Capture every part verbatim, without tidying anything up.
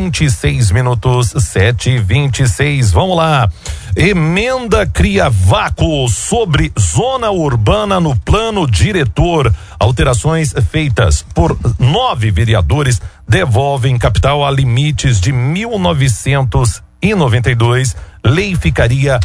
vinte e seis minutos, sete e vinte e seis. Vamos lá. Emenda cria vácuo sobre zona urbana no plano diretor. Alterações feitas por nove vereadores devolvem capital a limites de mil novecentos e noventa e dois. Lei ficaria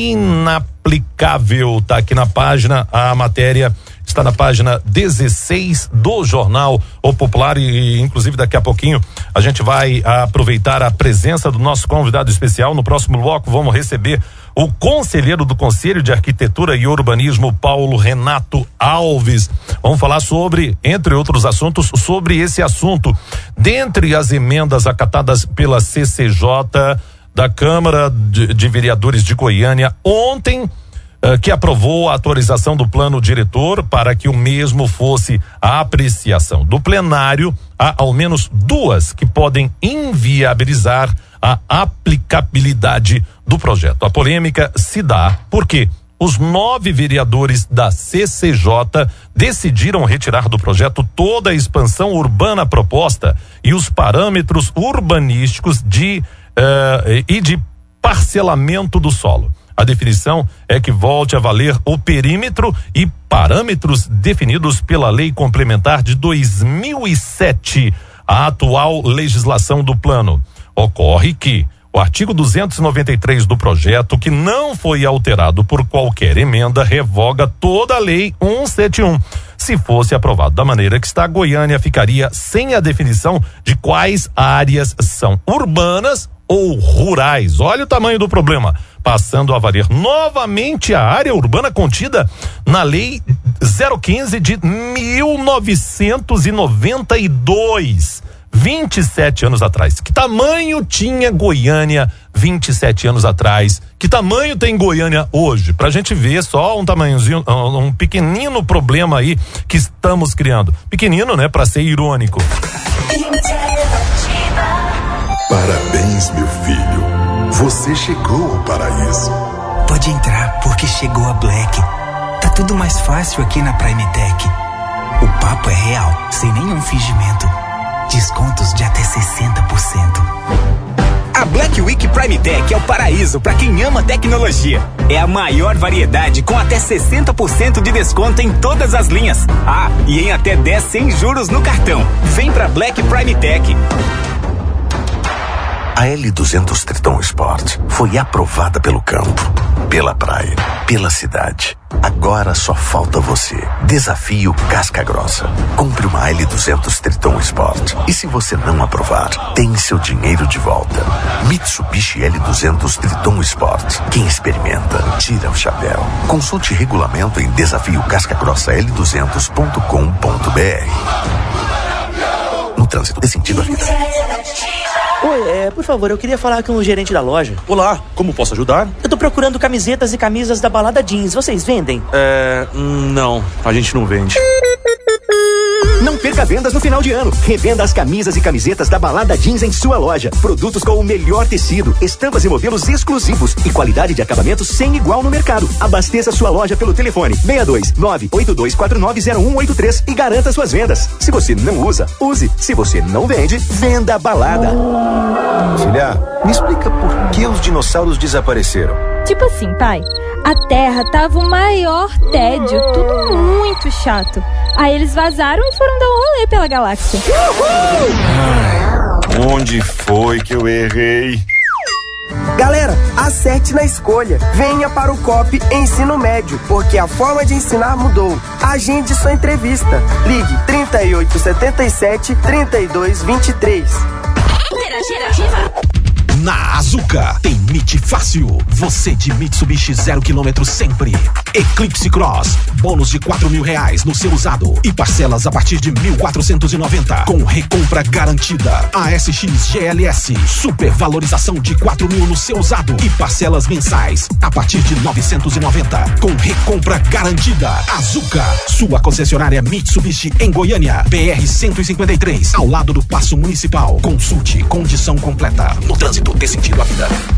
inaplicável. Tá aqui na página, a matéria está na página dezesseis do Jornal O Popular e inclusive daqui a pouquinho a gente vai aproveitar a presença do nosso convidado especial. No próximo bloco vamos receber o conselheiro do Conselho de Arquitetura e Urbanismo, Paulo Renato Alves. Vamos falar sobre, entre outros assuntos, sobre esse assunto. Dentre as emendas acatadas pela C C J da Câmara de, de Vereadores de Goiânia ontem, Uh, que aprovou a atualização do plano diretor para que o mesmo fosse a apreciação do plenário, há ao menos duas que podem inviabilizar a aplicabilidade do projeto. A polêmica se dá porque os nove vereadores da C C J decidiram retirar do projeto toda a expansão urbana proposta e os parâmetros urbanísticos de uh, e de parcelamento do solo. A definição é que volte a valer o perímetro e parâmetros definidos pela Lei Complementar de dois mil e sete, a atual legislação do plano. Ocorre que o artigo duzentos e noventa e três do projeto, que não foi alterado por qualquer emenda, revoga toda a Lei cento e setenta e um. Se fosse aprovado da maneira que está, Goiânia ficaria sem a definição de quais áreas são urbanas ou rurais. Olha o tamanho do problema, passando a valer novamente a área urbana contida na Lei zero quinze de mil novecentos e noventa e dois, vinte e sete anos atrás. Que tamanho tinha Goiânia vinte e sete anos atrás? Que tamanho tem Goiânia hoje? Pra gente ver só um tamanhozinho, um pequenino problema aí que estamos criando. Pequenino, né? Pra ser irônico. Parabéns, meu filho. Você chegou ao paraíso. Pode entrar, porque chegou a Black. Tá tudo mais fácil aqui na Prime Tech. O papo é real, sem nenhum fingimento. Descontos de até sessenta por cento. A Black Week Prime Tech é o paraíso para quem ama tecnologia. É a maior variedade com até sessenta por cento de desconto em todas as linhas. Ah, e em até dez sem juros no cartão. Vem pra Black Prime Tech. A L duzentos Triton Sport foi aprovada pelo campo, pela praia, pela cidade. Agora só falta você. Desafio Casca Grossa. Compre uma L duzentos Triton Sport. E se você não aprovar, tem seu dinheiro de volta. Mitsubishi L duzentos Triton Sport. Quem experimenta, tira o chapéu. Consulte regulamento em desafio casca grossa l duzentos ponto com ponto b r. No trânsito, dê sentido à vida. Oi, é, por favor, eu queria falar com o gerente da loja. Olá, como posso ajudar? Eu tô procurando camisetas e camisas da Balada Jeans, vocês vendem? É, não, a gente não vende. Não perca vendas no final de ano. Revenda as camisas e camisetas da Balada Jeans em sua loja. Produtos com o melhor tecido, estampas e modelos exclusivos e qualidade de acabamento sem igual no mercado. Abasteça sua loja pelo telefone seis dois nove oito dois quatro nove zero um oito três e garanta suas vendas. Se você não usa, use. Se você não vende, venda a Balada. Filha, me explica por que os dinossauros desapareceram. Tipo assim, pai, a Terra tava o maior tédio, tudo muito chato. Aí eles vazaram e foram dar um rolê pela galáxia. Ai, onde foi que eu errei? Galera, acerte na escolha. Venha para o C O P Ensino Médio, porque a forma de ensinar mudou. Agende sua entrevista. Ligue trinta e oito, setenta e sete, trinta e dois, vinte e três. Interativa. Na Azuca tem M I T fácil. Você de Mitsubishi zero quilômetro sempre. Eclipse Cross, bônus de quatro mil reais no seu usado e parcelas a partir de mil quatrocentos e noventa com recompra garantida. A S X G L S, super valorização de quatro mil no seu usado e parcelas mensais a partir de novecentos e noventa com recompra garantida. Azuca, sua concessionária Mitsubishi em Goiânia, B R cento e cinquenta e três, ao lado do Paço Municipal. Consulte condição completa. No trânsito, dê sentido à vida.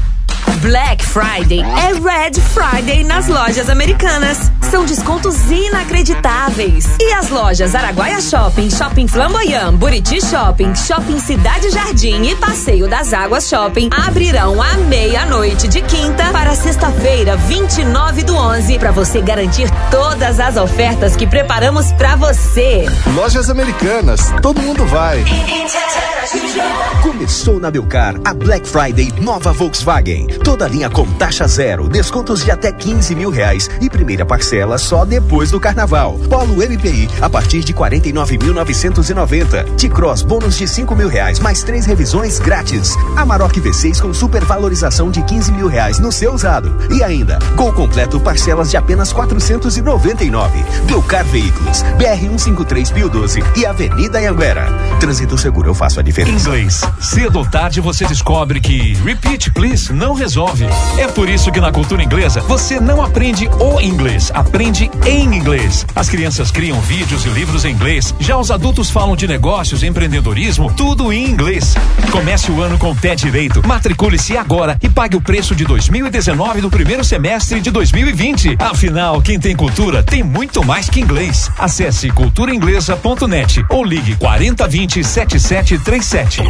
Black Friday é Red Friday nas lojas Americanas. São descontos inacreditáveis. E as lojas Araguaia Shopping, Shopping Flamboyant, Buriti Shopping, Shopping Cidade Jardim e Passeio das Águas Shopping abrirão à meia-noite de quinta para sexta-feira, vinte e nove do onze, para você garantir todas as ofertas que preparamos para você. Lojas Americanas, todo mundo vai. Começou na Belcar a Black Friday nova Volkswagen. Toda linha com taxa zero, descontos de até quinze mil reais e primeira parcela só depois do carnaval. Polo M P I a partir de quarenta e nove mil novecentos e noventa. T-Cross bônus de cinco mil reais mais três revisões grátis. Amarok V seis com supervalorização de quinze mil reais no seu usado. E ainda, Gol completo parcelas de apenas quatrocentos e noventa e nove. Belcar Veículos, B R cento e cinquenta e três Pio doze e Avenida Anhanguera. Trânsito seguro, eu faço a diferença. Inglês. Cedo ou tarde você descobre que repeat please não resolve. É por isso que na cultura inglesa você não aprende o inglês, aprende em inglês. As crianças criam vídeos e livros em inglês. Já os adultos falam de negócios, empreendedorismo, tudo em inglês. Comece o ano com o pé direito. Matricule-se agora e pague o preço de dois mil e dezenove do primeiro semestre de dois mil e vinte. Afinal, quem tem cultura tem muito mais que inglês. Acesse cultura inglesa ponto net ou ligue quarenta vinte setenta e sete trinta e sete.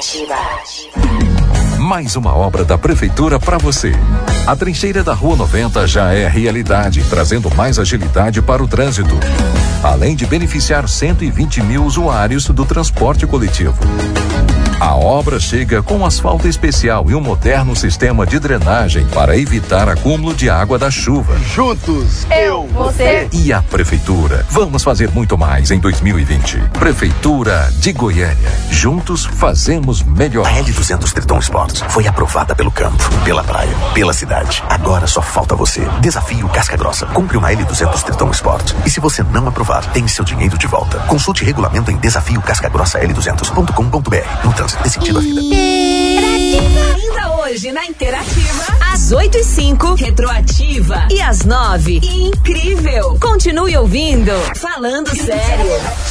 Mais uma obra da Prefeitura para você. A trincheira da Rua noventa já é realidade, trazendo mais agilidade para o trânsito, além de beneficiar cento e vinte mil usuários do transporte coletivo. A obra chega com asfalto especial e um moderno sistema de drenagem para evitar acúmulo de água da chuva. Juntos, eu, você e a Prefeitura. Vamos fazer muito mais em dois mil e vinte. Prefeitura de Goiânia. Juntos fazemos melhor. A L duzentos Triton Sport foi aprovada pelo campo, pela praia, pela cidade. Agora só falta você. Desafio Casca Grossa. Compre uma L duzentos Triton Sport. E se você não aprovar, tem seu dinheiro de volta. Consulte regulamento em desafio casca grossa l duzentos ponto com ponto b r. No trânsito desse sentido a vida. Ainda hoje na Interativa, às oito e cinco, Retroativa. E às nove, Incrível. Continue ouvindo, falando sério.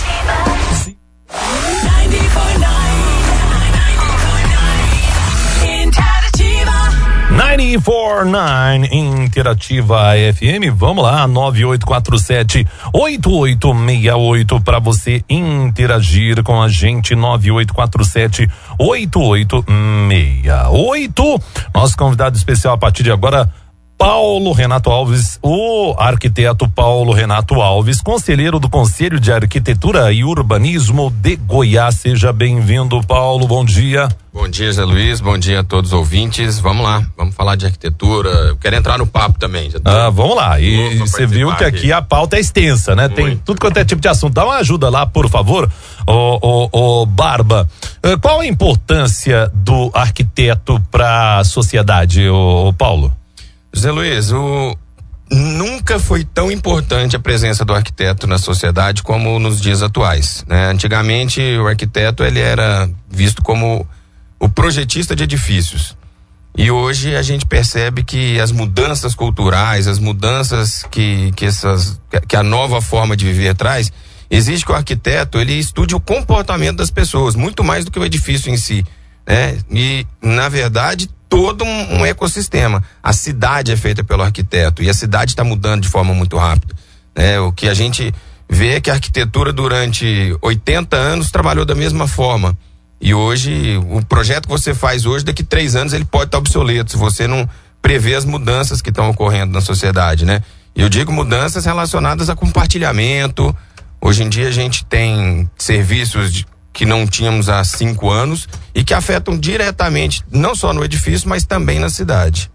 nove quatro nove Interativa F M, vamos lá, nove oito quatro sete oito oito seis oito para você interagir com a gente, nove oito quatro sete oito oito seis oito. Nosso convidado especial a partir de agora, Paulo Renato Alves, o arquiteto Paulo Renato Alves, conselheiro do Conselho de Arquitetura e Urbanismo de Goiás. Seja bem-vindo, Paulo, bom dia. Bom dia, Zé Luiz, bom dia a todos os ouvintes. Vamos lá, vamos falar de arquitetura. Eu quero entrar no papo também. Já tô ah, vamos lá. E você viu que aqui a pauta é extensa, né? Muito. Tem tudo quanto é tipo de assunto. Dá uma ajuda lá, por favor, ô, ô, ô Barba. Qual a importância do arquiteto para a sociedade, ô, ô Paulo? Zé Luiz, o, nunca foi tão importante a presença do arquiteto na sociedade como nos dias atuais, né? Antigamente o arquiteto ele era visto como o projetista de edifícios e hoje a gente percebe que as mudanças culturais, as mudanças que, que, essas, que a nova forma de viver traz, exige que o arquiteto ele estude o comportamento das pessoas, muito mais do que o edifício em si, né? E na verdade todo um, um ecossistema. A cidade é feita pelo arquiteto e a cidade está mudando de forma muito rápida, né? O que a gente vê é que a arquitetura durante oitenta anos trabalhou da mesma forma e hoje o projeto que você faz hoje, daqui três anos ele pode estar obsoleto se você não prever as mudanças que estão ocorrendo na sociedade, né? E eu digo mudanças relacionadas a compartilhamento. Hoje em dia a gente tem serviços de que não tínhamos há cinco anos e que afetam diretamente, não só no edifício, mas também na cidade.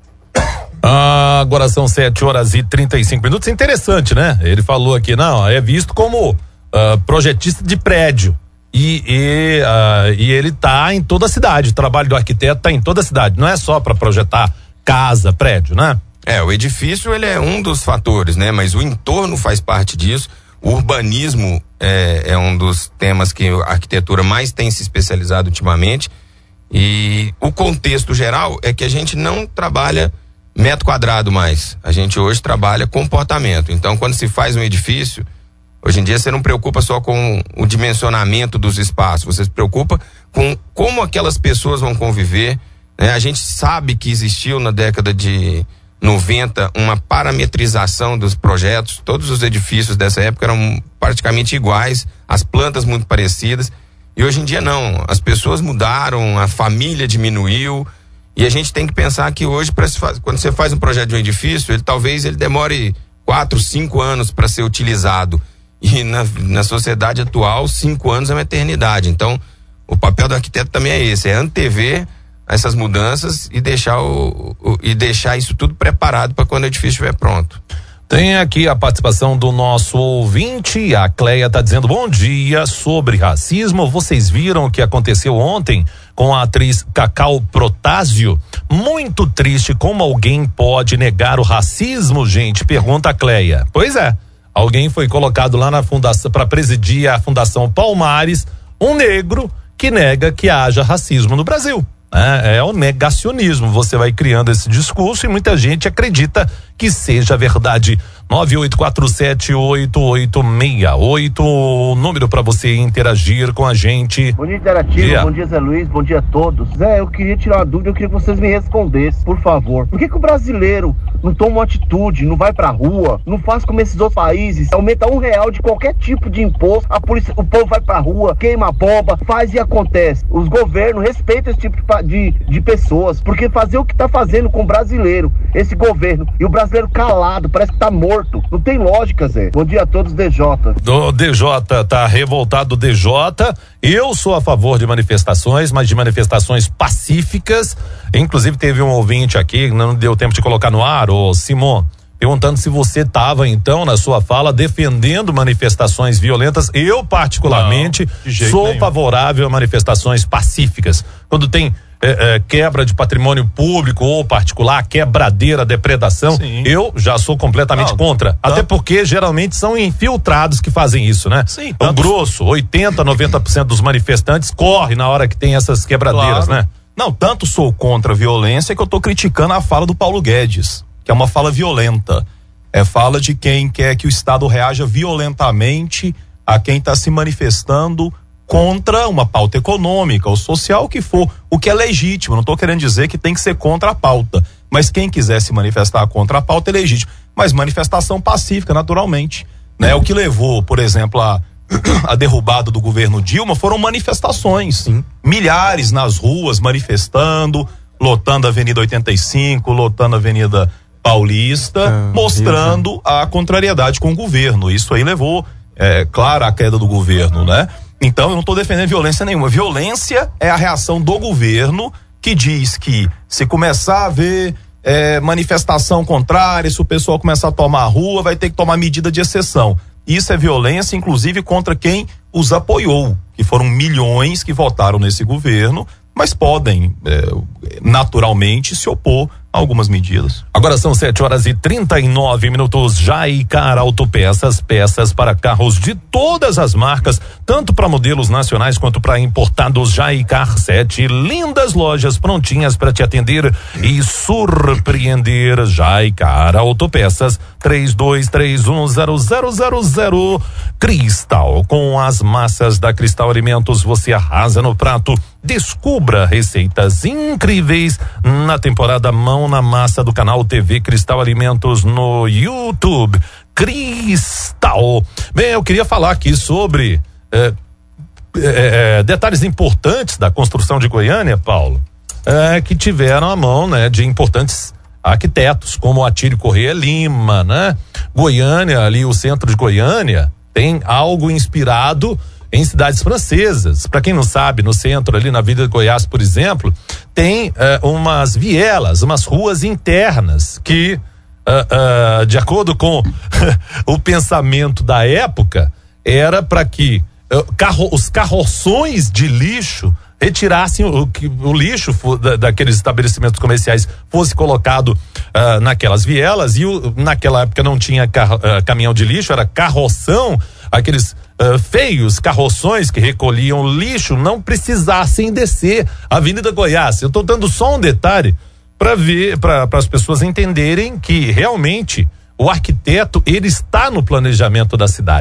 Ah, agora são sete horas e trinta e cinco minutos. Interessante, né? Ele falou aqui, não, é visto como uh, projetista de prédio. E, e, uh, e ele tá em toda a cidade. O trabalho do arquiteto tá em toda a cidade. Não é só para projetar casa, prédio, né? É, o edifício ele é um dos fatores, né? Mas o entorno faz parte disso. O urbanismo é, é um dos temas que a arquitetura mais tem se especializado ultimamente e o contexto geral é que a gente não trabalha metro quadrado mais, a gente hoje trabalha comportamento. Então quando se faz um edifício, hoje em dia você não preocupa só com o dimensionamento dos espaços, você se preocupa com como aquelas pessoas vão conviver, É, a gente sabe que existiu na década de noventa uma parametrização dos projetos, todos os edifícios dessa época eram praticamente iguais, as plantas muito parecidas, e hoje em dia não, as pessoas mudaram, a família diminuiu, e a gente tem que pensar que hoje, pra se faz, quando você faz um projeto de um edifício, ele talvez ele demore quatro, cinco anos para ser utilizado, e na, na sociedade atual, cinco anos é uma eternidade. Então, o papel do arquiteto também é esse, é antever essas mudanças e deixar o, o e deixar isso tudo preparado para quando o edifício estiver pronto. Tem aqui a participação do nosso ouvinte, a Cleia tá dizendo: bom dia, sobre racismo, vocês viram o que aconteceu ontem com a atriz Cacau Protásio? Muito triste, como alguém pode negar o racismo, gente? Pergunta a Cleia. Pois é, alguém foi colocado lá na fundação, para presidir a Fundação Palmares, um negro que nega que haja racismo no Brasil. É, é o negacionismo, você vai criando esse discurso e muita gente acredita que seja verdade. nove oito quatro sete oito oito seis oito, o número para você interagir com a gente. Bom dia, Interativo, yeah. Bom dia, Zé Luiz, bom dia a todos. Zé, eu queria tirar uma dúvida, eu queria que vocês me respondessem, por favor. Por que que o brasileiro não toma uma atitude, não vai pra rua, não faz como esses outros países, aumenta um real de qualquer tipo de imposto, a polícia, o povo vai pra rua, queima a bomba, faz e acontece. Os governos respeitam esse tipo de, de, de pessoas, porque fazer o que tá fazendo com o brasileiro, esse governo, e o brasileiro calado, parece que tá morto. Não tem lógica, Zé. Bom dia a todos, D J. Do D J, tá revoltado D J. Eu sou a favor de manifestações, mas de manifestações pacíficas. Inclusive teve um ouvinte aqui, não deu tempo de colocar no ar, o Simon, perguntando se você estava então na sua fala defendendo manifestações violentas. Eu particularmente não, sou nenhum. favorável a manifestações pacíficas. Quando tem É, é, quebra de patrimônio público ou particular, quebradeira, depredação, Sim. eu já sou completamente Não, contra. Tanto... Até porque geralmente são infiltrados que fazem isso, né? Sim, tanto... O grosso, oitenta, noventa por cento dos manifestantes corre na hora que tem essas quebradeiras, claro. né? Não, tanto sou contra a violência que eu tô criticando a fala do Paulo Guedes, que é uma fala violenta. É fala de quem quer que o Estado reaja violentamente a quem está se manifestando contra uma pauta econômica ou social, o que for, o que é legítimo. Não estou querendo dizer que tem que ser contra a pauta, mas quem quiser se manifestar contra a pauta é legítimo, mas manifestação pacífica, naturalmente, né? O que levou, por exemplo, a, a derrubada do governo Dilma foram manifestações, Sim. milhares nas ruas manifestando, lotando a Avenida oitenta e cinco, lotando a Avenida Paulista, é, mostrando isso. a contrariedade com o governo. Isso aí levou, é, claro, à queda do governo, né? Então, eu não estou defendendo violência nenhuma. Violência é a reação do governo que diz que se começar a haver é, manifestação contrária, se o pessoal começar a tomar a rua, vai ter que tomar medida de exceção. Isso é violência, inclusive, contra quem os apoiou, que foram milhões que votaram nesse governo, mas podem, é, naturalmente, se opor a algumas medidas. Agora são sete horas e trinta e nove minutos. Jaicar Autopeças, peças para carros de todas as marcas, tanto para modelos nacionais quanto para importados. Jaicar, sete lindas lojas prontinhas para te atender e surpreender. Jaicar Autopeças, três dois três um zero zero zero zero. Cristal, com as massas da Cristal Alimentos, você arrasa no prato. Descubra receitas incríveis na temporada Mão na Massa do canal T V Cristal Alimentos no YouTube. Cristal. Bem, eu queria falar aqui sobre é, é, detalhes importantes da construção de Goiânia, Paulo, é, que tiveram a mão, né, de importantes arquitetos, como Atílio Corrêa Lima, né? Goiânia, ali o centro de Goiânia, tem algo inspirado em cidades francesas. Para quem não sabe, no centro, ali na Avenida de Goiás, por exemplo, tem uh, umas vielas, umas ruas internas que, uh, uh, de acordo com o pensamento da época, era para que uh, carro, os carroções de lixo retirassem o, o, o lixo da, daqueles estabelecimentos comerciais, fosse colocado uh, naquelas vielas, e o, naquela época não tinha carro, uh, caminhão de lixo, era carroção, aqueles Uh, feios carroções que recolhiam lixo não precisassem descer a Avenida Goiás. Eu estou dando só um detalhe para ver, para as pessoas entenderem que realmente o arquiteto, ele está no planejamento da cidade.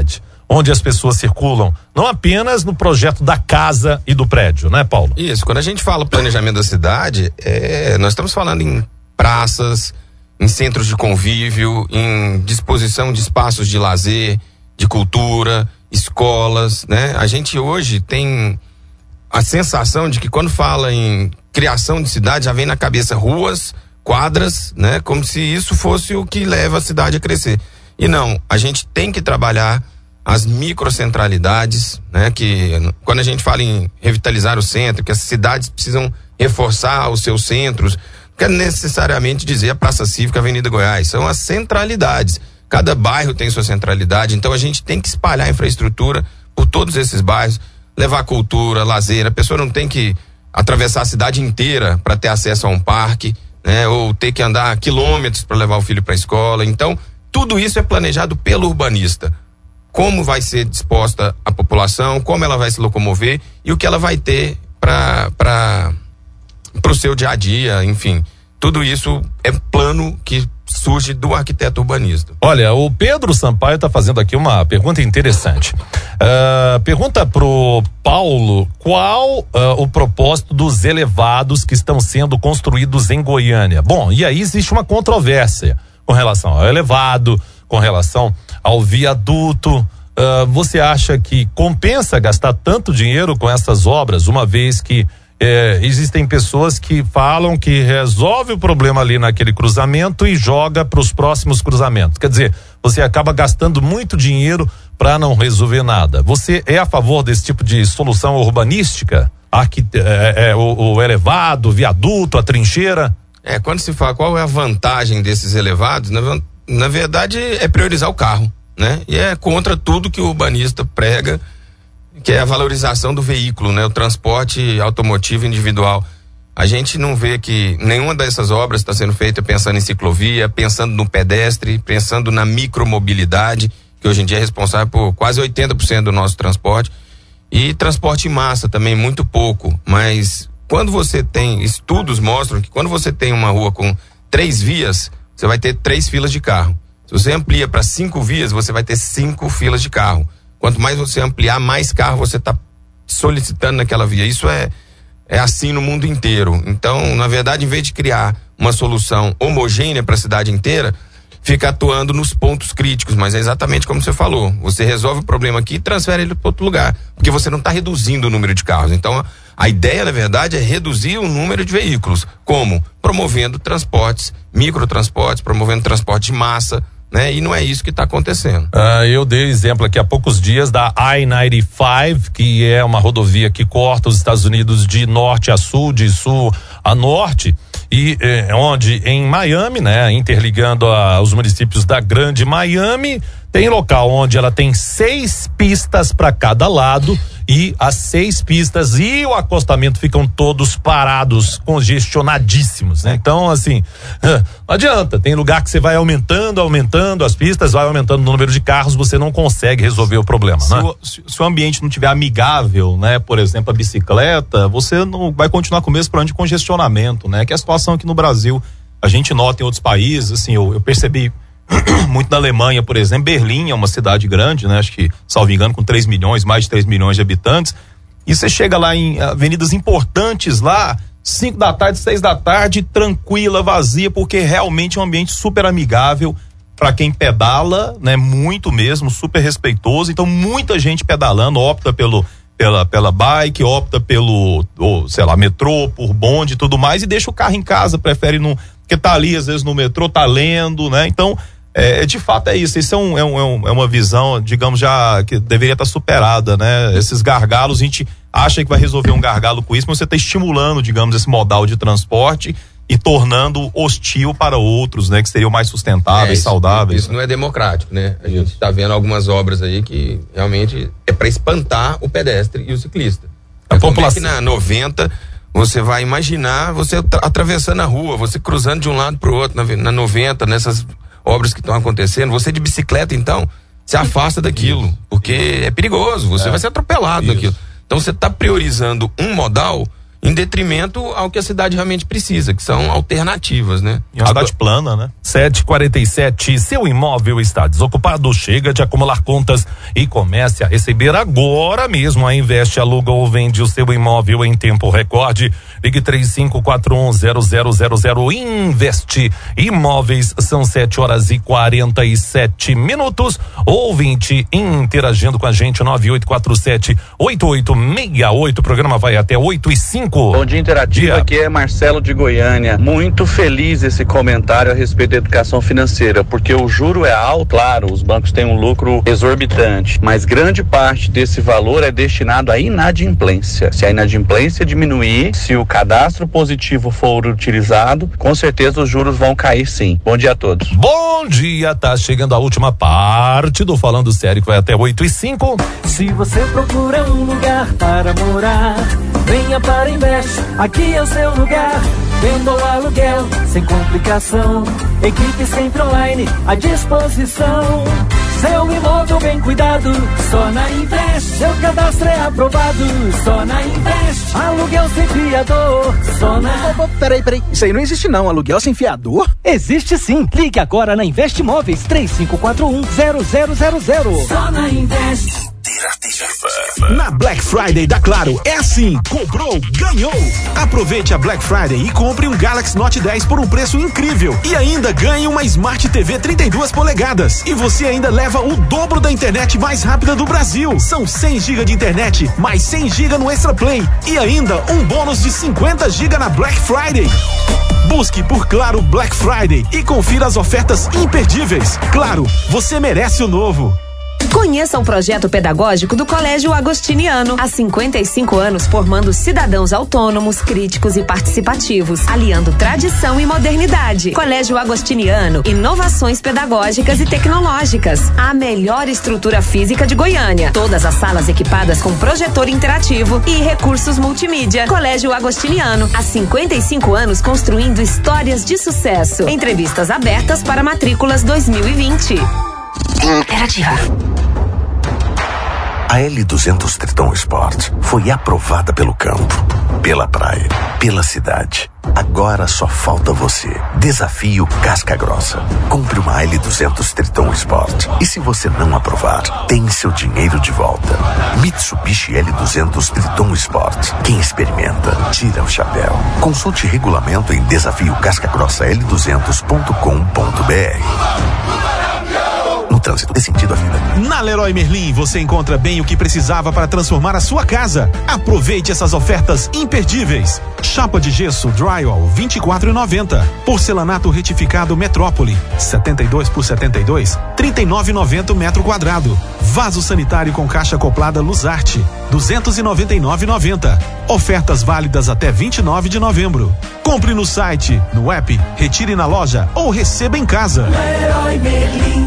onde as pessoas circulam, não apenas no projeto da casa e do prédio, né, Paulo? Isso, quando a gente fala planejamento da cidade, é, nós estamos falando em praças, em centros de convívio, em disposição de espaços de lazer, de cultura, escolas, né? A gente hoje tem a sensação de que quando fala em criação de cidade, já vem na cabeça ruas, quadras, né? Como se isso fosse o que leva a cidade a crescer. E não, a gente tem que trabalhar as microcentralidades, né? Que quando a gente fala em revitalizar o centro, que as cidades precisam reforçar os seus centros, não quer necessariamente dizer a Praça Cívica, Avenida Goiás, são as centralidades. Cada bairro tem sua centralidade, então a gente tem que espalhar a infraestrutura por todos esses bairros, levar cultura, lazer. A pessoa não tem que atravessar a cidade inteira para ter acesso a um parque, né? Ou ter que andar quilômetros para levar o filho para a escola. Então, tudo isso é planejado pelo urbanista. Como vai ser disposta a população, como ela vai se locomover e o que ela vai ter para para para o seu dia a dia, enfim. Tudo isso é plano que surge do arquiteto urbanista. Olha, o Pedro Sampaio está fazendo aqui uma pergunta interessante. Uh, pergunta pro Paulo qual uh, o propósito dos elevados que estão sendo construídos em Goiânia. Bom, e aí existe uma controvérsia com relação ao elevado, com relação ao viaduto. Uh, você acha que compensa gastar tanto dinheiro com essas obras, uma vez que É, existem pessoas que falam que resolve o problema ali naquele cruzamento e joga para os próximos cruzamentos? Quer dizer, você acaba gastando muito dinheiro para não resolver nada. Você é a favor desse tipo de solução urbanística? Arquite- é, é, o, o elevado, o viaduto, a trincheira? É, quando se fala qual é a vantagem desses elevados, na, na verdade é priorizar o carro, né? E é contra tudo que o urbanista prega, que é a valorização do veículo, né? O transporte automotivo individual. A gente não vê que nenhuma dessas obras está sendo feita pensando em ciclovia, pensando no pedestre, pensando na micromobilidade, que hoje em dia é responsável por quase oitenta por cento do nosso transporte. E transporte em massa também, muito pouco. Mas quando você tem, estudos mostram que quando você tem uma rua com três vias, você vai ter três filas de carro. Se você amplia para cinco vias, você vai ter cinco filas de carro. Quanto mais você ampliar, mais carro você está solicitando naquela via. Isso é, é assim no mundo inteiro. Então, na verdade, em vez de criar uma solução homogênea para a cidade inteira, fica atuando nos pontos críticos. Mas é exatamente como você falou. Você resolve o problema aqui e transfere ele para outro lugar. Porque você não está reduzindo o número de carros. Então, a, a ideia, na verdade, é reduzir o número de veículos. Como? Promovendo transportes, microtransportes, promovendo transporte de massa, né? E não é isso que está acontecendo. Ah, eu dei exemplo aqui há poucos dias da I noventa e cinco, que é uma rodovia que corta os Estados Unidos de norte a sul, de sul a norte, e eh, onde em Miami, né, interligando a, os municípios da Grande Miami, tem local onde ela tem seis pistas para cada lado, e as seis pistas e o acostamento ficam todos parados, congestionadíssimos, né? Então, assim, não adianta, tem lugar que você vai aumentando, aumentando as pistas, vai aumentando o número de carros, você não consegue resolver o problema, se né? O, se, se o ambiente não tiver amigável, né? Por exemplo, a bicicleta, você não vai continuar com o mesmo problema de congestionamento, né? Que é a situação aqui no Brasil, a gente nota em outros países, assim, eu, eu percebi muito na Alemanha, por exemplo. Berlim é uma cidade grande, né? Acho que, salvo engano, com três milhões, mais de três milhões de habitantes. E você chega lá em avenidas importantes lá, cinco da tarde, seis da tarde, tranquila, vazia, porque realmente é um ambiente super amigável para quem pedala, né? Muito mesmo, super respeitoso. Então, muita gente pedalando, opta pelo pela, pela bike, opta pelo, ou, sei lá, metrô, por bonde e tudo mais, e deixa o carro em casa, prefere não, porque tá ali às vezes no metrô, tá lendo, né? Então, É, de fato é isso, isso é, um, é, um, é uma visão, digamos, já que deveria estar superada, né? Esses gargalos, a gente acha que vai resolver um gargalo com isso, mas você está estimulando, digamos, esse modal de transporte e tornando hostil para outros, né? Que seriam mais sustentáveis, é, isso, saudáveis. Isso não é democrático, né? A gente está vendo algumas obras aí que realmente é para espantar o pedestre e o ciclista. A população... é que na noventa você vai imaginar você atravessando a rua, você cruzando de um lado para o outro, na, na noventa, nessas obras que estão acontecendo, você de bicicleta, então, se afasta daquilo, porque é perigoso, você é. vai ser atropelado daquilo. Então, você está priorizando um modal em detrimento ao que a cidade realmente precisa, que são alternativas, né? E uma cidade plana, né? sete e quarenta e sete, seu imóvel está desocupado, chega de acumular contas e comece a receber agora mesmo. A Invest aluga ou vende o seu imóvel em tempo recorde. Ligue três cinco quatro um zero zero zero zero. Invest Imóveis. São sete horas e quarenta e sete minutos. Ouvinte interagindo com a gente, nove oito quatro sete oito oito seis oito. O programa vai até oito e cinco. Bom dia, Interativa. Aqui é Marcelo de Goiânia. Muito feliz esse comentário a respeito da educação financeira, porque o juro é alto, claro, os bancos têm um lucro exorbitante, mas grande parte desse valor é destinado à inadimplência. Se a inadimplência diminuir, se o cadastro positivo for utilizado, com certeza os juros vão cair sim. Bom dia a todos. Bom dia, tá chegando a última parte do Falando Sério, que vai até oito e cinco. Se você procura um lugar para morar, venha para Invest, aqui é o seu lugar. Venda ou aluguel, sem complicação. Equipe sempre online, à disposição. Seu imóvel bem cuidado, só na Invest. Seu cadastro é aprovado, só na Invest. Aluguel sem fiador, só na... Oh, oh, peraí, peraí, isso aí não existe não, aluguel sem fiador? Existe sim, ligue agora na Invest Imóveis, três cinco quatro um zero zero zero zero. Só na Invest. Na Black Friday da Claro é assim, comprou, ganhou. Aproveite a Black Friday e compre um Galaxy Note dez por um preço incrível e ainda ganhe uma Smart T V trinta e duas polegadas. E você ainda leva o dobro da internet mais rápida do Brasil. São cem gigas de internet, mais cem gigas no Extra Play e ainda um bônus de cinquenta gigas na Black Friday. Busque por Claro Black Friday e confira as ofertas imperdíveis. Claro, você merece o novo. Conheça o projeto pedagógico do Colégio Agostiniano. Há cinquenta e cinco anos formando cidadãos autônomos, críticos e participativos, aliando tradição e modernidade. Colégio Agostiniano, inovações pedagógicas e tecnológicas. A melhor estrutura física de Goiânia. Todas as salas equipadas com projetor interativo e recursos multimídia. Colégio Agostiniano, há cinquenta e cinco anos construindo histórias de sucesso. Entrevistas abertas para matrículas dois mil e vinte. Interativa. A L duzentos Triton Sport foi aprovada pelo campo, pela praia, pela cidade. Agora só falta você. Desafio Casca Grossa. Compre uma L duzentos Triton Sport. E se você não aprovar, tem seu dinheiro de volta. Mitsubishi L duzentos Triton Sport. Quem experimenta, tira o chapéu. Consulte regulamento em desafio casca grossa l duzentos ponto com ponto b r. No trânsito, dê sentido à vida. Na Leroy Merlin você encontra bem o que precisava para transformar a sua casa. Aproveite essas ofertas imperdíveis. Chapa de gesso Drywall vinte e quatro reais e noventa centavos. Porcelanato retificado Metrópole setenta e dois por setenta e dois, trinta e nove reais e noventa centavos metro quadrado. Vaso sanitário com caixa acoplada Luzarte duzentos e noventa e nove reais e noventa centavos. Ofertas válidas até vinte e nove de novembro. Compre no site, no app, retire na loja ou receba em casa. Leroy Merlin.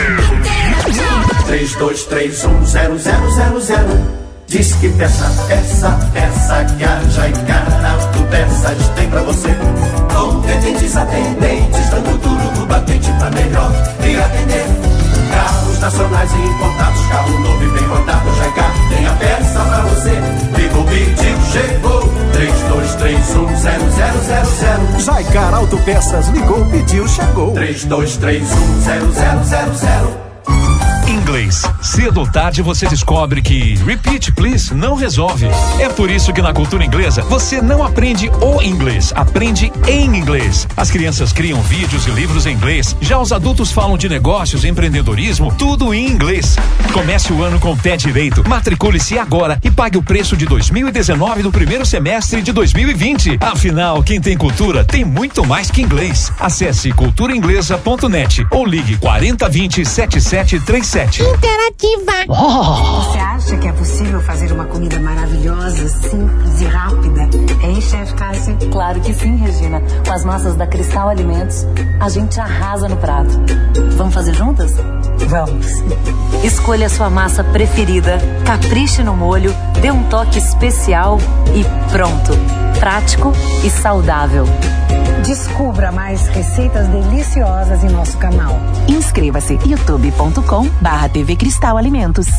três dois três um zero zero zero zero. Diz que peça, peça, peça que a Jaicara Autopeças tem pra você. Competentes atendentes, dando tudo no batente pra melhor e atender. Carros nacionais e importados, carro novo e bem rodado. Jaicar tem a peça pra você. Ligou, pediu, chegou. três dois três um zero zero zero zero. Jaicar Autopeças, ligou, pediu, chegou. três dois três um zero zero zero zero. Inglês. Cedo ou tarde você descobre que repeat please não resolve. É por isso que na cultura inglesa você não aprende o inglês, aprende em inglês. As crianças criam vídeos e livros em inglês. Já os adultos falam de negócios, empreendedorismo, tudo em inglês. Comece o ano com Pé Direito. Matricule-se agora e pague o preço de dois mil e dezenove do primeiro semestre de dois mil e vinte. Afinal, quem tem cultura tem muito mais que inglês. Acesse cultura inglesa ponto net ou ligue quarenta vinte sete sete três sete. Interativa. Oh. Você acha que é possível fazer uma comida maravilhosa, simples e rápida? Hein, chefe Cássia? Claro que sim, Regina. Com as massas da Cristal Alimentos, a gente arrasa no prato. Vamos fazer juntas? Vamos. Escolha a sua massa preferida, capriche no molho, dê um toque especial e pronto. Prático e saudável. Descubra mais receitas deliciosas em nosso canal. Inscreva-se youtube ponto com barra T V Cristal Alimentos.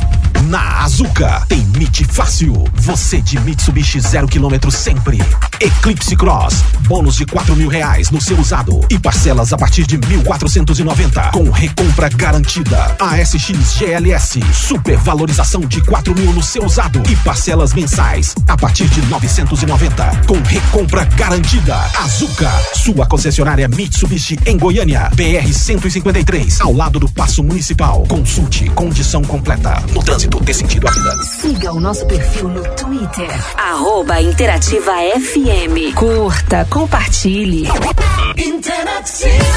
Na Azuca tem Mit Fácil. Você de Mitsubishi zero quilômetro sempre. Eclipse Cross. Bônus de quatro mil reais no seu usado e parcelas a partir de mil quatrocentos e noventa com recompra garantida. A S X G L S. Super valorização de quatro mil no seu usado e parcelas mensais a partir de novecentos e noventa com recompra garantida. Azuca, sua concessionária Mitsubishi em Goiânia. B R cento e cinquenta e três, ao lado do Paço Municipal. Consulte condição completa. No trânsito, dê sentido à vida. Siga o nosso perfil no Twitter, arroba Interativa F M. Curta, compartilhe. Interativa.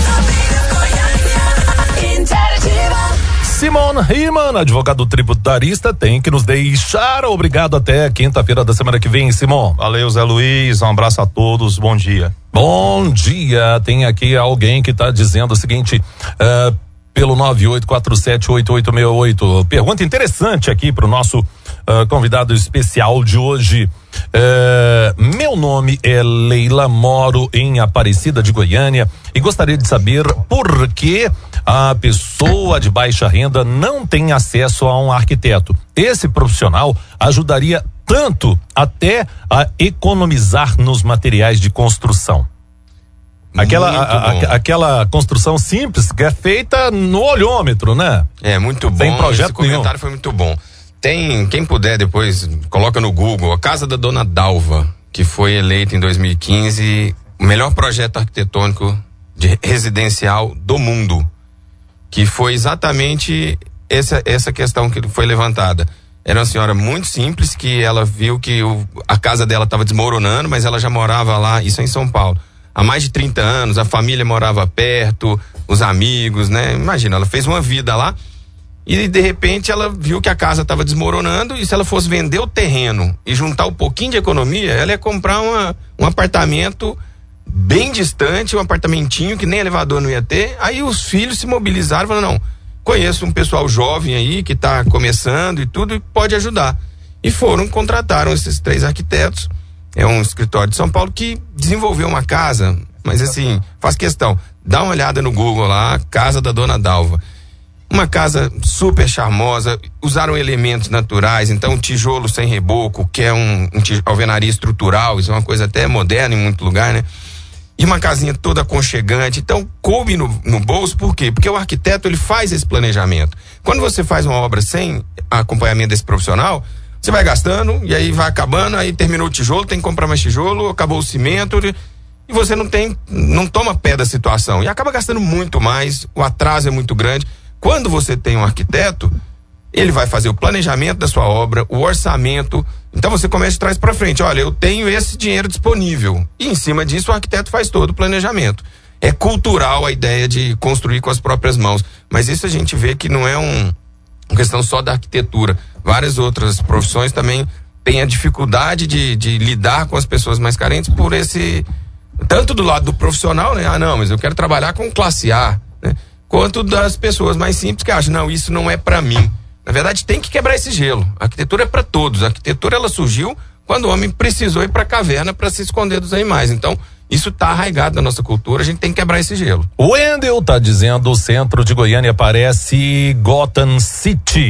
Interativa. Simone Riemann, advogado tributarista, tem que nos deixar. Obrigado, até quinta-feira da semana que vem, Simone. Valeu, Zé Luiz, um abraço a todos, bom dia. Bom dia, tem aqui alguém que está dizendo o seguinte, uh, pelo nove oito quatro sete oito oito seis oito, pergunta interessante aqui para o nosso uh, convidado especial de hoje. Uh, meu nome é Leila, moro em Aparecida de Goiânia e gostaria de saber por que a pessoa de baixa renda não tem acesso a um arquiteto. Esse profissional ajudaria tanto até a economizar nos materiais de construção. Aquela, a, a, aquela construção simples que é feita no olhômetro, né? É, muito bom. Tem projeto Esse comentário nenhum. foi muito bom. Tem, quem puder depois, coloca no Google, a Casa da Dona Dalva, que foi eleita em dois mil e quinze o melhor projeto arquitetônico de residencial do mundo. Que foi exatamente essa, essa questão que foi levantada. Era uma senhora muito simples, que ela viu que o, a casa dela estava desmoronando, mas ela já morava lá, isso é em São Paulo, há mais de trinta anos, a família morava perto, os amigos, né? Imagina, ela fez uma vida lá e de repente ela viu que a casa estava desmoronando e se ela fosse vender o terreno e juntar um pouquinho de economia, ela ia comprar uma, um apartamento bem distante, um apartamentinho que nem elevador não ia ter. Aí os filhos se mobilizaram e falaram, não, conheço um pessoal jovem aí que está começando e tudo e pode ajudar. E foram, contrataram esses três arquitetos. É um escritório de São Paulo que desenvolveu uma casa, mas assim, faz questão, dá uma olhada no Google lá, Casa da Dona Dalva. Uma casa super charmosa, usaram elementos naturais, então tijolo sem reboco, que é um, um tij- alvenaria estrutural, isso é uma coisa até moderna em muito lugar, né? E uma casinha toda aconchegante, então coube no, no bolso, por quê? Porque o arquiteto, ele faz esse planejamento. Quando você faz uma obra sem acompanhamento desse profissional, você vai gastando, e aí vai acabando, aí terminou o tijolo, tem que comprar mais tijolo, acabou o cimento, e você não tem, não toma pé da situação, e acaba gastando muito mais, o atraso é muito grande. Quando você tem um arquiteto, ele vai fazer o planejamento da sua obra, o orçamento, então você começa de trás para frente, olha, eu tenho esse dinheiro disponível, e em cima disso o arquiteto faz todo o planejamento. É cultural a ideia de construir com as próprias mãos, mas isso a gente vê que não é um, uma questão só da arquitetura, várias outras profissões também têm a dificuldade de, de lidar com as pessoas mais carentes por esse, tanto do lado do profissional, né, ah não, mas eu quero trabalhar com classe A, né, quanto das pessoas mais simples que acham, não, isso não é para mim. Na verdade, tem que quebrar esse gelo. A arquitetura é para todos. A arquitetura, ela surgiu quando o homem precisou ir para a caverna para se esconder dos animais. Então, isso está arraigado na nossa cultura, a gente tem que quebrar esse gelo. O Wendel tá dizendo, o centro de Goiânia parece Gotham City,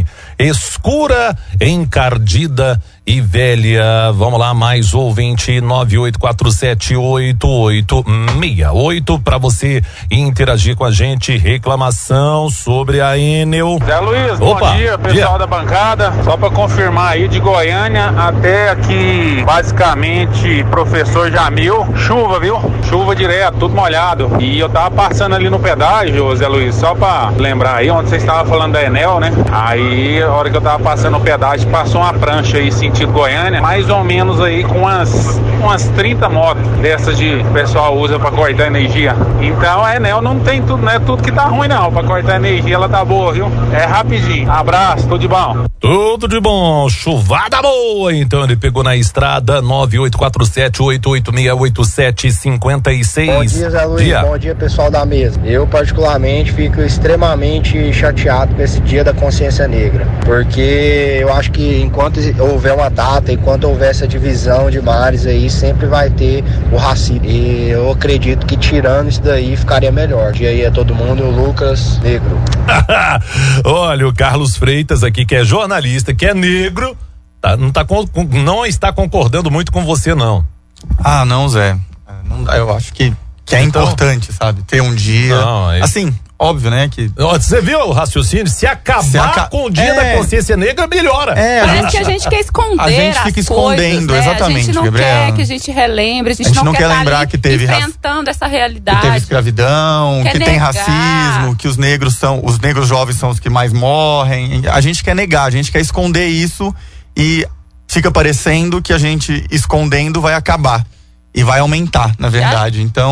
escura, encardida e velha. Vamos lá, mais ouvinte, nove oito quatro sete oito oito seis oito para você interagir com a gente. Reclamação sobre a Enel. Zé Luiz, Opa, bom dia, pessoal dia. da bancada. Só para confirmar aí, de Goiânia até aqui, basicamente, professor Jamil, chuva, viu? Chuva direto, tudo molhado. E eu tava passando ali no pedágio, Zé Luiz, só pra lembrar aí, onde você estava falando da Enel, né? Aí, a hora que eu tava passando no pedágio, passou uma prancha aí, sentido Goiânia, mais ou menos aí com umas, umas trinta motos dessas de o pessoal usa pra cortar energia. Então, a Enel não tem tudo, não é tudo que tá ruim não, pra cortar energia ela tá boa, viu? É rapidinho. Abraço, tudo de bom. Tudo de bom, chuvada boa. Então ele pegou na estrada nove oito quatro sete oito oito seis oito sete cinco seis. Bom dia, Zé Luiz. Dia. Bom dia, pessoal da mesa. Eu, particularmente, fico extremamente chateado com esse dia da consciência negra. Porque eu acho que enquanto houver uma data, enquanto houver essa divisão de mares aí, sempre vai ter o racismo. E eu acredito que tirando isso daí ficaria melhor. Dia aí a todo mundo, Lucas Negro. Olha, o Carlos Freitas aqui, que é jornalista jornalista que é negro, tá, não, tá, não está concordando muito com você, não. Ah, não, Zé. Não dá, eu acho que, que é então, importante, sabe? Ter um dia. Não, é... Assim, óbvio, né? Que... Você viu o raciocínio? Se acabar Se aca... com o dia é... da consciência negra, melhora. É, Parece a gente... que a gente quer esconder a gente fica escondendo, coisas, né? Exatamente, a gente não Gabriel. quer que a gente relembre, a gente, a gente não, não quer, quer lembrar que teve enfrentando essa realidade. Que teve escravidão, quer que negar. tem racismo, que os negros são, os negros jovens são os que mais morrem. A gente quer negar, a gente quer esconder isso e fica parecendo que a gente escondendo vai acabar. E vai aumentar, na verdade. Então,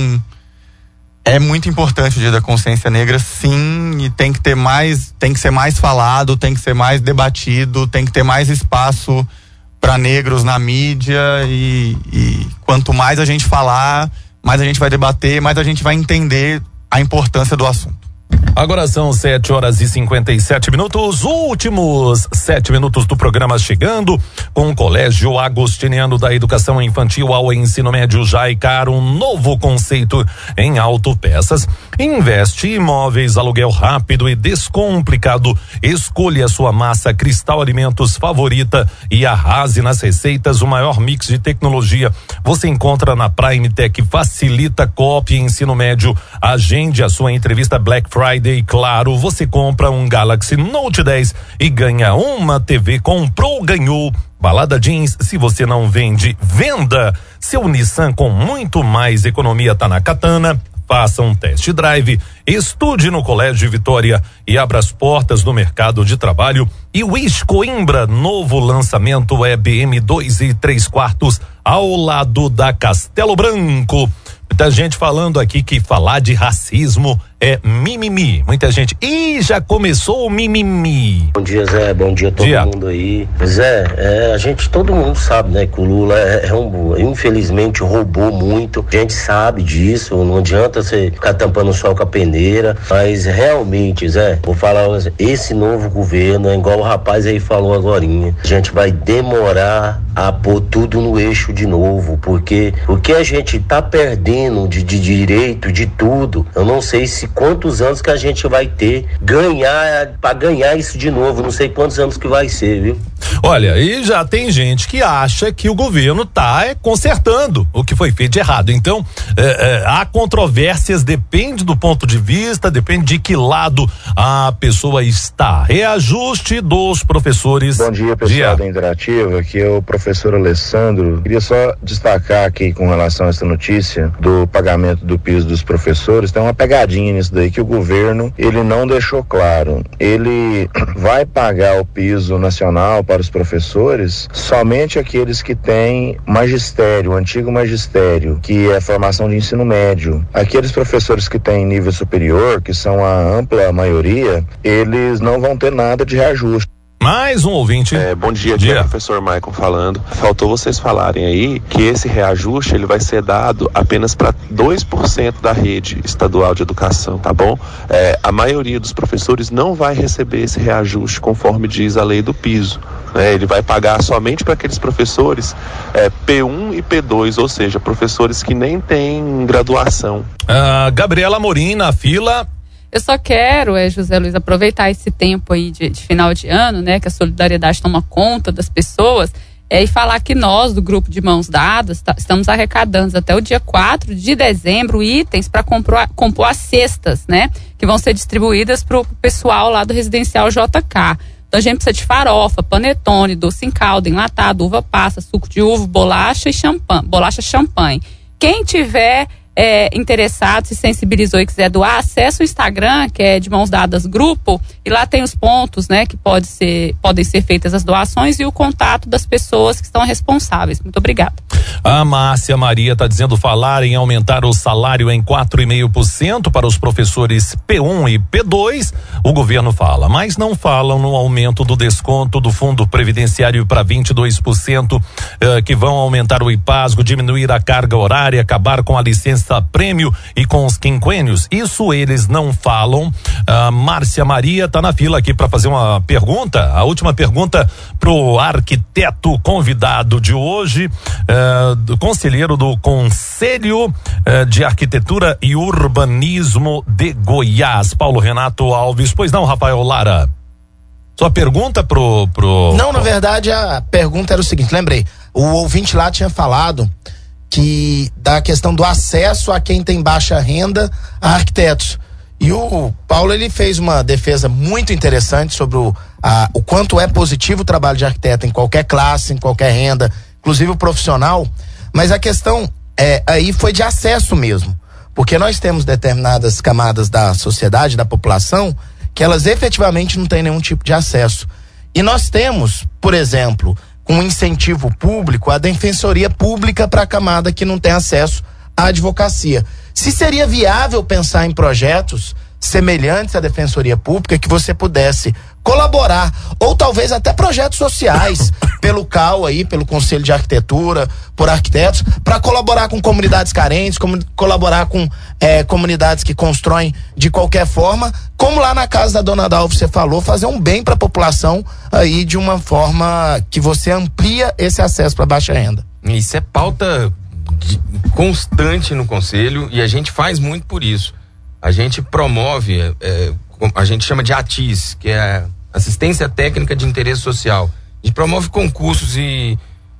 é muito importante o Dia da Consciência Negra, sim, e tem que ter mais, tem que ser mais falado, tem que ser mais debatido, tem que ter mais espaço para negros na mídia e, e quanto mais a gente falar, mais a gente vai debater, mais a gente vai entender a importância do assunto. Agora são sete horas e cinquenta e sete minutos, últimos sete minutos do programa chegando com o Colégio Agostiniano da Educação Infantil ao Ensino Médio Jaicar, um novo conceito em autopeças. Investe em imóveis, aluguel rápido e descomplicado. Escolha a sua massa Cristal Alimentos favorita e arrase nas receitas. O maior mix de tecnologia você encontra na Prime Tech. Facilita Coop Ensino Médio. Agende a sua entrevista Black Friday, claro, você compra um Galaxy Note dez e ganha uma T V. Comprou, ganhou. Balada Jeans, se você não vende, venda. Seu Nissan com muito mais economia tá na Katana. Faça um test drive, estude no Colégio Vitória e abra as portas do mercado de trabalho. E o Wish Coimbra, novo lançamento é B M dois e três quartos ao lado da Castelo Branco. Muita gente falando aqui que falar de racismo é mimimi. Muita gente. Ih, já começou o mimimi. Bom dia, Zé. Bom dia a todo dia. mundo aí. Zé, é, a gente, todo mundo sabe, né, que o Lula é, é um, infelizmente roubou muito. A gente sabe disso. Não adianta você ficar tampando o sol com a peneira. Mas realmente, Zé, vou falar, esse novo governo é igual o rapaz aí falou agorinha. A gente vai demorar a pôr tudo no eixo de novo. Porque o que a gente tá perdendo de, de direito, de tudo, eu não sei se quantos anos que a gente vai ter ganhar, para ganhar isso de novo, não sei quantos anos que vai ser, viu? Olha, e já tem gente que acha que o governo tá é, consertando o que foi feito de errado. Então, é, é, há controvérsias, depende do ponto de vista, depende de que lado a pessoa está. Reajuste dos professores. Bom dia, pessoal dia. da Interativa, aqui é o professor Alessandro. Queria só destacar aqui com relação a essa notícia do pagamento do piso dos professores, tem uma pegadinha nisso daí que o governo, ele não deixou claro. Ele vai pagar o piso nacional para os professores somente aqueles que têm magistério, o antigo magistério, que é a formação de ensino médio. Aqueles professores que têm nível superior, que são a ampla maioria, eles não vão ter nada de reajuste. Mais um ouvinte. É, bom dia, dia, professor Michael falando. Faltou vocês falarem aí que esse reajuste ele vai ser dado apenas para dois por cento da rede estadual de educação, tá bom? É, a maioria dos professores não vai receber esse reajuste conforme diz a lei do piso. Né? Ele vai pagar somente para aqueles professores é, P um e P dois, ou seja, professores que nem têm graduação. Ah, Gabriela Amorim na fila. Eu só quero, é, José Luiz, aproveitar esse tempo aí de, de final de ano, né, que a solidariedade toma conta das pessoas, é, e falar que nós, do Grupo de Mãos Dadas, tá, estamos arrecadando até o dia quatro de dezembro itens para compor, compor as cestas, né, que vão ser distribuídas para o pessoal lá do Residencial J K. Então a gente precisa de farofa, panetone, doce em calda, enlatado, uva passa, suco de uva, bolacha e champanhe, bolacha champanhe. Quem tiver É, interessado, se sensibilizou e quiser doar, acessa o Instagram, que é de Mãos Dadas Grupo, e lá tem os pontos, né, que pode ser, podem ser feitas as doações e o contato das pessoas que estão responsáveis. Muito obrigada. A Márcia Maria está dizendo falar em aumentar o salário em quatro vírgula cinco por cento para os professores P um e P dois. O governo fala, mas não falam no aumento do desconto do fundo previdenciário para vinte e dois por cento, eh, que vão aumentar o IPASGO, diminuir a carga horária, acabar com a licença prêmio e com os quinquênios. Isso eles não falam. A Márcia Maria está na fila aqui para fazer uma pergunta. A última pergunta pro arquiteto convidado de hoje, eh, do conselheiro do Conselho eh, de Arquitetura e Urbanismo de Goiás, Paulo Renato Alves. Pois não, Rafael Lara? Sua pergunta pro, pro... Não, na verdade a pergunta era o seguinte, lembrei, o ouvinte lá tinha falado que da questão do acesso a quem tem baixa renda a arquitetos. E o Paulo, ele fez uma defesa muito interessante sobre o, a, o quanto é positivo o trabalho de arquiteto em qualquer classe, em qualquer renda, inclusive o profissional, mas a questão é, aí foi de acesso mesmo, porque nós temos determinadas camadas da sociedade, da população, que elas efetivamente não têm nenhum tipo de acesso. E nós temos, por exemplo, com incentivo público, a defensoria pública para a camada que não tem acesso à advocacia. Se seria viável pensar em projetos semelhantes à defensoria pública que você pudesse colaborar, ou talvez até projetos sociais, pelo C A U aí, pelo Conselho de Arquitetura, por arquitetos, para colaborar com comunidades carentes, como, colaborar com é, comunidades que constroem de qualquer forma, como lá na casa da Dona Dalva você falou, fazer um bem para a população aí de uma forma que você amplia esse acesso para baixa renda. Isso é pauta constante no Conselho e a gente faz muito por isso. A gente promove, é, a gente chama de A T I S, que é Assistência Técnica de Interesse Social. A gente promove concursos e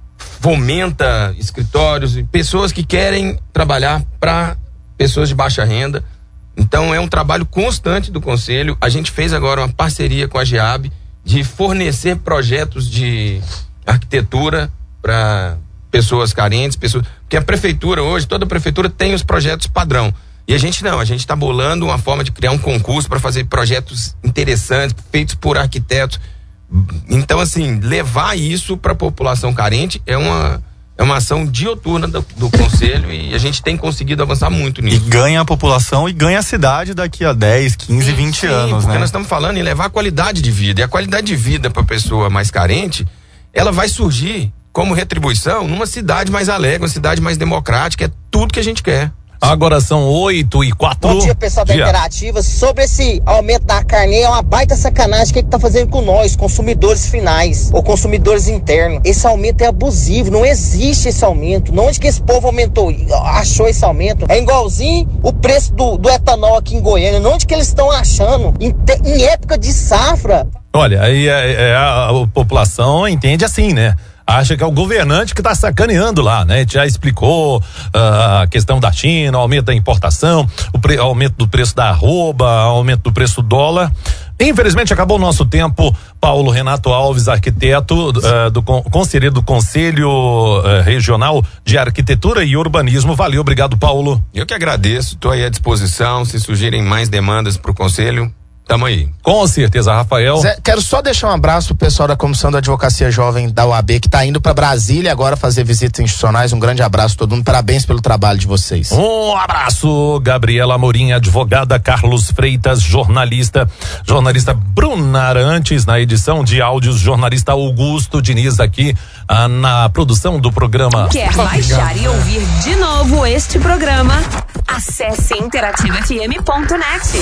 fomenta escritórios e pessoas que querem trabalhar para pessoas de baixa renda. Então é um trabalho constante do Conselho. A gente fez agora uma parceria com a GEAB de fornecer projetos de arquitetura para pessoas carentes, pessoas, porque a prefeitura hoje, toda prefeitura tem os projetos padrão. E a gente não, a gente está bolando uma forma de criar um concurso para fazer projetos interessantes, feitos por arquitetos. Então, assim, levar isso para a população carente é uma, é uma ação dioturna do, do Conselho e a gente tem conseguido avançar muito nisso. E ganha a população e ganha a cidade daqui a dez, quinze, vinte Sim, anos, porque né? nós estamos falando em levar a qualidade de vida. E a qualidade de vida para a pessoa mais carente, ela vai surgir como retribuição numa cidade mais alegre, uma cidade mais democrática. É tudo que a gente quer. Agora são oito e quatro. Bom dia, pessoal da dia. Interativa. Sobre esse aumento da carne, é uma baita sacanagem que ele tá fazendo com nós, consumidores finais ou consumidores internos. Esse aumento é abusivo, não existe esse aumento. Não, onde que esse povo aumentou, achou esse aumento? É igualzinho o preço do, do etanol aqui em Goiânia. Não, onde que eles estão achando? Em, te, em época de safra. Olha, aí é, é, a, a população entende assim, né? Acha que é o governante que está sacaneando lá, né? A gente já explicou uh, a questão da China, o aumento da importação, o pre- aumento do preço da arroba, aumento do preço do dólar. Infelizmente acabou o nosso tempo. Paulo Renato Alves, arquiteto uh, do conselheiro do Conselho uh, Regional de Arquitetura e Urbanismo. Valeu, obrigado, Paulo. Eu que agradeço, estou aí à disposição. Se surgirem mais demandas para o Conselho, tamo aí. Com certeza, Rafael. Zé, quero só deixar um abraço pro pessoal da Comissão da Advocacia Jovem da U A B, que tá indo para Brasília agora fazer visitas institucionais. Um grande abraço a todo mundo, parabéns pelo trabalho de vocês. Um abraço, Gabriela Amorim, advogada, Carlos Freitas, jornalista, jornalista Bruna Arantes na edição de áudios, jornalista Augusto Diniz aqui ah, na produção do programa. Quer baixar e ouvir de novo este programa? Acesse interativa f m ponto net.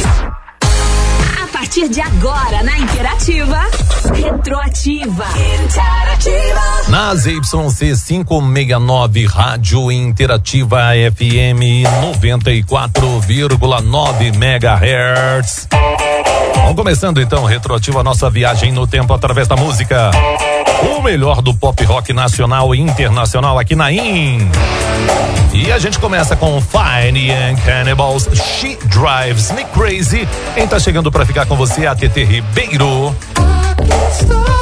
A partir de agora, na Interativa, Retroativa. Interativa. Nas Y C quinhentos e sessenta e nove, Rádio Interativa F M noventa e quatro vírgula nove megahertz. Vamos começando então, Retroativa, a nossa viagem no tempo através da música. O melhor do pop rock nacional e internacional aqui na I N. E a gente começa com Fine and Cannibals, She Drives Me Crazy. Quem tá chegando pra ficar com você é a T T Ribeiro.